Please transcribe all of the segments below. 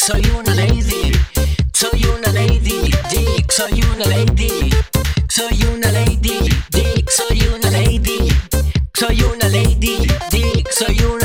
soy una lady, soy una lady, dick, soy una lady, soy una lady, dick, soy una lady, soy una lady, dick, soy una.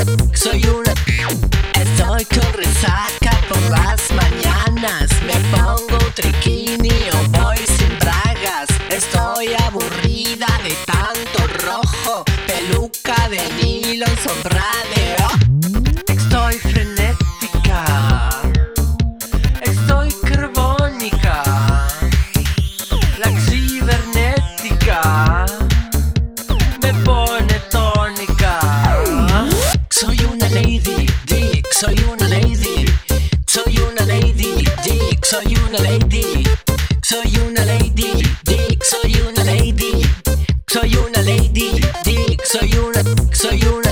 Estoy con resaca por las mañanas, me pongo un triquini o voy sin bragas. Estoy aburrida de tanto rojo, peluca de nylon, sombra de Estoy frenética, estoy carbónica, la cibernética me pone tónica. Soy una lady, dick, soy una lady, soy una lady, dick, soy una lady, soy una lady, dick, soy una lady, soy una lady, dick, soy una.